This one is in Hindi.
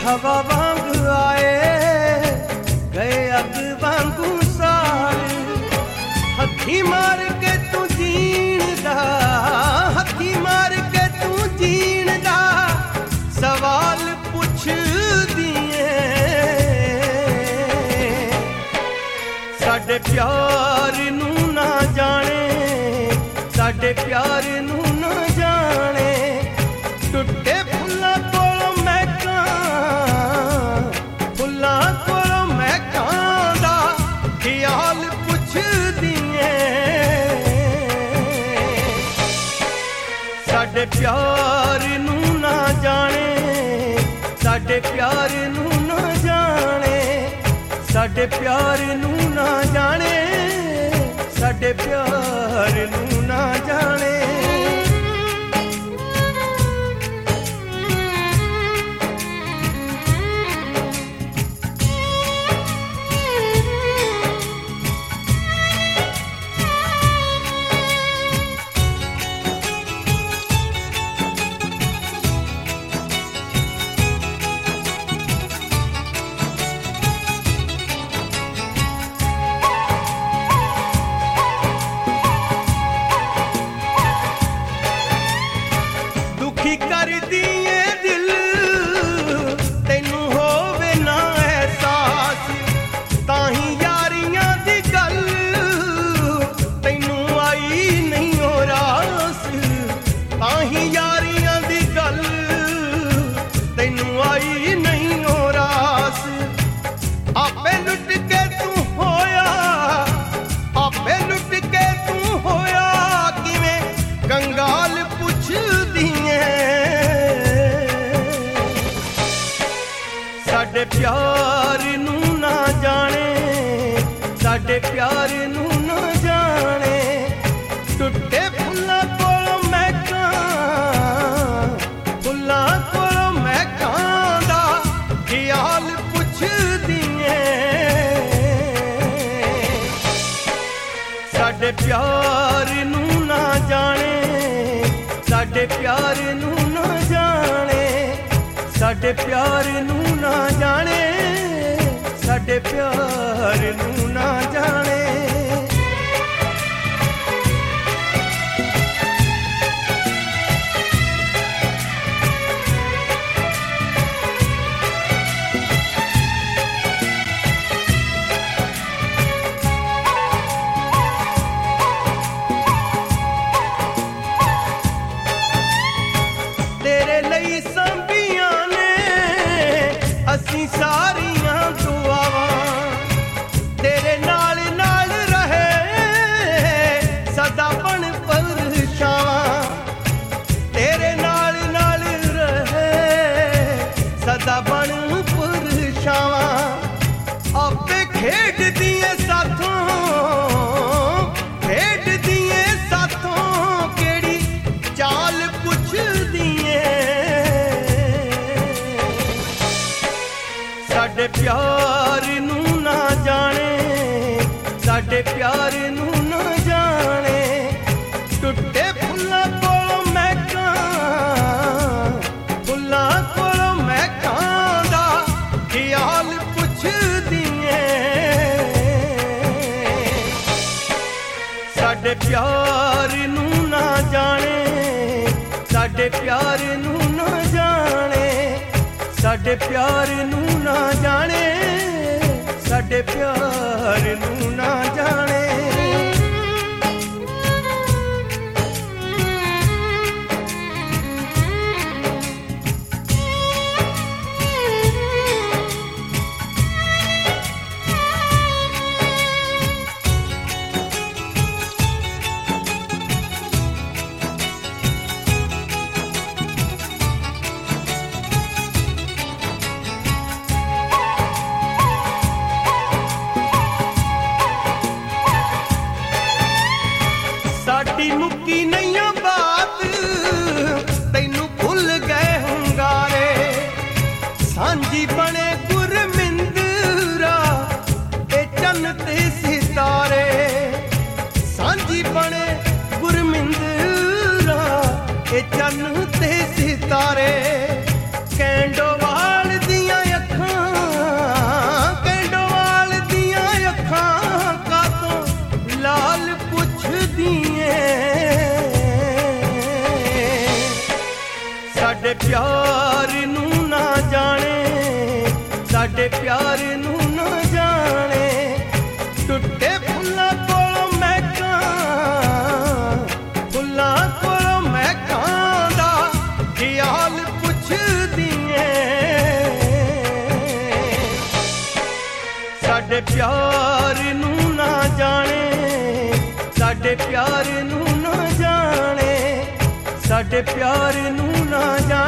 हवा वांग आए गए अग वांगू सार हथी मार के तू जीण दा हथी मार के तू जीण दा सवाल पुछ दिए साडे प्यार नू ना जाने साडे प्यार नू ना जाने टुटे फुल्लां कोलों महकां फुल्लां कोलों महकां दा ख्याल पुछ दिए साडे प्यार नू ना जाने साडे प्यार नू ना जाने साडे प्यार नू ना जाने साडे प्यार नू ना जाने कर दिए दिल तेनू होवे ना एहसास ताही यारियां दी गल तेनू आई नहीं हो रास ताही यारियां दी गल तेनू आई नहीं हो रास आपे लुट के तू होया आपे लुट के तू होया किवें कंगाल पुछ दिए साडे प्यार नू ना जाने साडे प्यार नू ना जाने टुटे फुल्लां कोलों महकां फुल्लां कोलों महकां दा ख्याल पुछ दिए साडे प्यार नू ना जाने साडे प्यार नू ना जाने साडे प्यार नू ना जाने साडे प्यार नू ना जाने तेरे लई संबियां ने असीं सारियां दुआवां तेरे नाल नाल रहे सदा बन परछावां तेरे नाल नाल रहे सदा बन परछावां आपे खेड दिए साथों खेड दिए साथों केड़ी चाल पुछ दिए साडे प्यार नू ना जाने साडे प्यार नू ना जाने टुटे फुल्लां कोलों महकां फुल्लां कोलों महकां दा ख्याल पुछ दिए साडे प्यार नू ना जाने साडे प्यार नू ना जाने साडे प्यार नू ना जाने साडे प्यार नू ना जाने प्यार नू ना जाने, साडे प्यार नू ना जाने। टुटे फुल्लां कोलों महकां, फुल्लां कोलों महकां दा ख्याल पुछदी ऐ। साडे प्यार नू ना जाने, साडे प्यार नू ना जाने, साडे प्यार नू ना जाने।